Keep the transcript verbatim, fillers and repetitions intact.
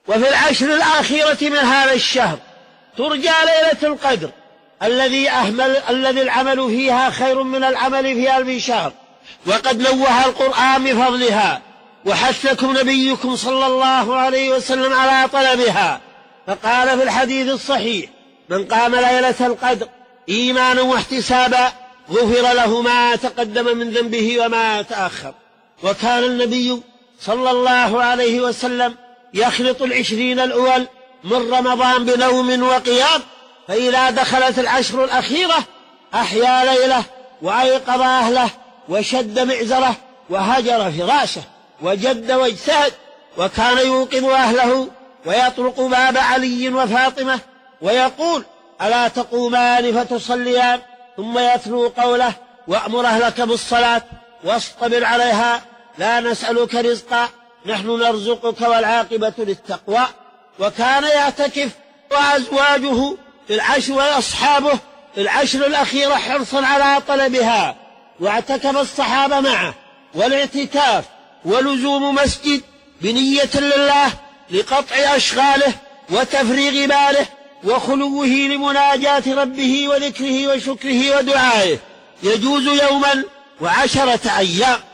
وفي العشر الأخيرة من هذا الشهر ترجى ليلة القدر الذي أهمل الذي العمل فيها خير من العمل في ألف شهر، وقد نوه القرآن بفضلها وحثكم نبيكم صلى الله عليه وسلم على طلبها، فقال في الحديث الصحيح: من قام ليلة القدر إيمانا واحتسابا غفر له ما تقدم من ذنبه وما تأخر. وكان النبي صلى الله عليه وسلم يخلط العشرين الأول من رمضان بنوم وقيام، فإذا دخلت العشر الأخيرة أحيا ليله وأيقظ أهله وشد معزره وهجر فراشه وجد واجتهد، وكان يوقظ أهله ويطرق باب علي وفاطمة ويقول: ألا تقومان فتصليان؟ ثم يتلو قوله: وأمر أهلك بالصلاة واصطبر عليها لا نسألك رزقا نحن نرزقك والعاقبة للتقوى. وكان يعتكف وأزواجه في العشر وأصحابه في العشر الأخيرة حرصا على طلبها، واعتكف الصحابة معه، والاعتكاف ولزوم مسجد بنية لله لقطع أشغاله وتفريغ باله وخلوه لمناجاة ربه وذكره وشكره ودعائه يجوز يوما وعشرة أيام.